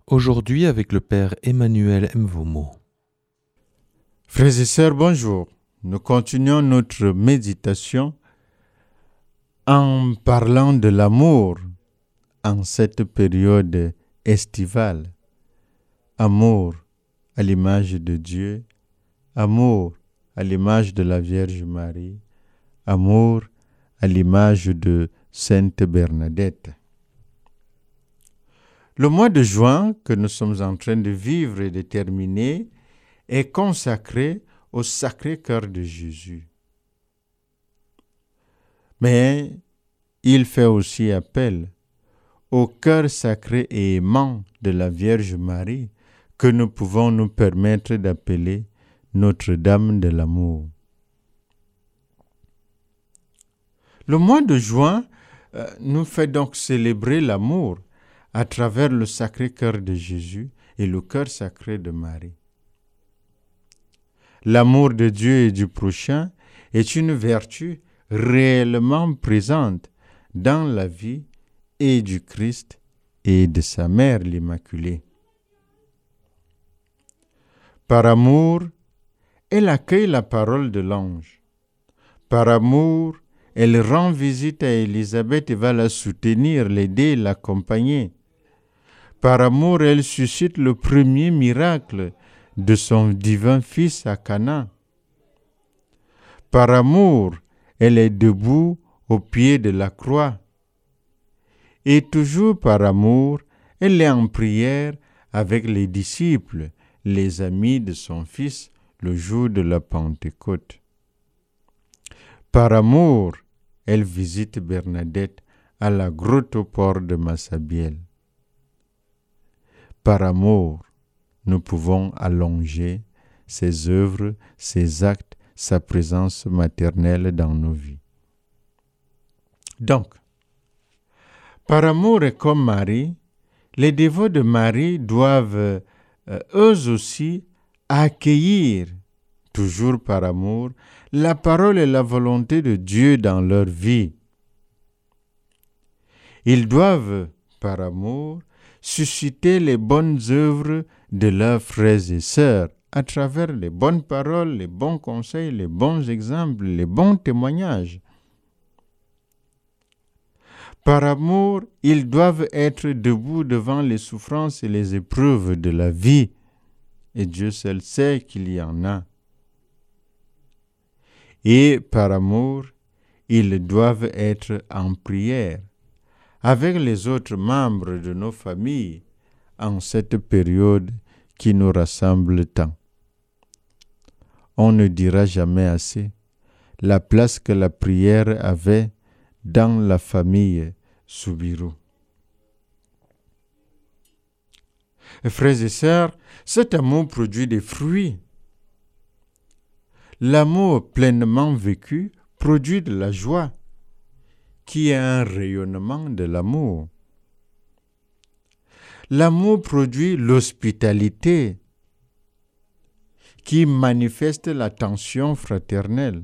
Aujourd'hui avec le Père Emmanuel Mvomo. Frères et sœurs, bonjour. Nous continuons notre méditation en parlant de l'amour en cette période estivale. Amour à l'image de Dieu, amour à l'image de la Vierge Marie, amour à l'image de Sainte Bernadette. Le mois de juin que nous sommes en train de vivre et de terminer est consacré au Sacré-Cœur de Jésus. Mais il fait aussi appel au cœur sacré et aimant de la Vierge Marie que nous pouvons nous permettre d'appeler Notre-Dame de l'amour. Le mois de juin nous fait donc célébrer l'amour à travers le Sacré-Cœur de Jésus et le cœur sacré de Marie. L'amour de Dieu et du prochain est une vertu réellement présente dans la vie et du Christ et de sa mère l'Immaculée. Par amour, elle accueille la parole de l'ange. Par amour, elle rend visite à Élisabeth et va la soutenir, l'aider, l'accompagner. Par amour, elle suscite le premier miracle de son divin Fils à Cana. Par amour, elle est debout au pied de la croix. Et toujours par amour, elle est en prière avec les disciples, les amis de son Fils, le jour de la Pentecôte. Par amour, elle visite Bernadette à la grotte au port de Massabielle. Par amour, nous pouvons allonger ses œuvres, ses actes, sa présence maternelle dans nos vies. Donc, par amour et comme Marie, les dévots de Marie doivent eux aussi accueillir, toujours par amour, la parole et la volonté de Dieu dans leur vie. Ils doivent, par amour, susciter les bonnes œuvres de leurs frères et sœurs à travers les bonnes paroles, les bons conseils, les bons exemples, les bons témoignages. Par amour, ils doivent être debout devant les souffrances et les épreuves de la vie. Et Dieu seul sait qu'il y en a. Et par amour, ils doivent être en prière avec les autres membres de nos familles en cette période qui nous rassemble tant. On ne dira jamais assez la place que la prière avait dans la famille Soubirous. Frères et sœurs, cet amour produit des fruits. L'amour pleinement vécu produit de la joie, qui est un rayonnement de l'amour. L'amour produit l'hospitalité, qui manifeste l'attention fraternelle.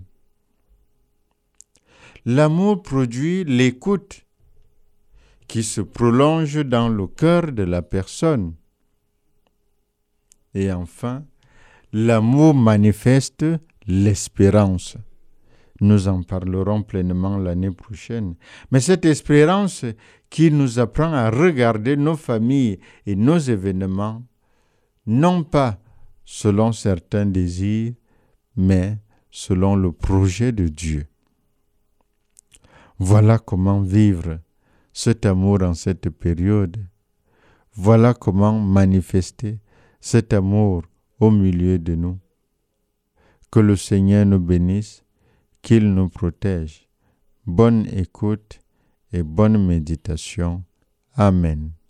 L'amour produit l'écoute, qui se prolonge dans le cœur de la personne. Et enfin, l'amour manifeste l'espérance. Nous en parlerons pleinement l'année prochaine. Mais cette espérance qui nous apprend à regarder nos familles et nos événements, non pas selon certains désirs, mais selon le projet de Dieu. Voilà comment vivre cet amour en cette période. Voilà comment manifester cet amour au milieu de nous. Que le Seigneur nous bénisse, qu'il nous protège. Bonne écoute et bonne méditation. Amen.